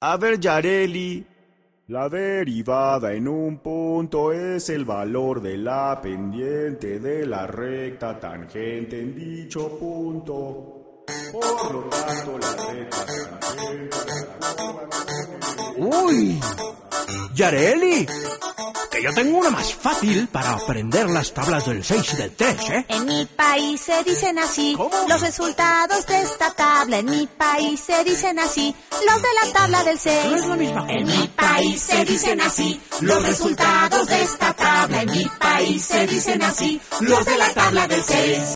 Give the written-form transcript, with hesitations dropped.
A ver, Yareli. La derivada en un punto es el valor de la pendiente de la recta tangente en dicho punto. Por lo tanto, la recta tangente... ¡Uy! ¡Yareli! Que yo tengo una más fácil para aprender las tablas del 6 y del 3, ¿eh? En mi país se dicen así. ¿Cómo? Los resultados de esta tabla. En mi país se dicen así. Los de la tabla del 6. No es la misma cosa. En mi país se dicen así. Los resultados de esta tabla. En mi país se dicen así. Los de la tabla del 6.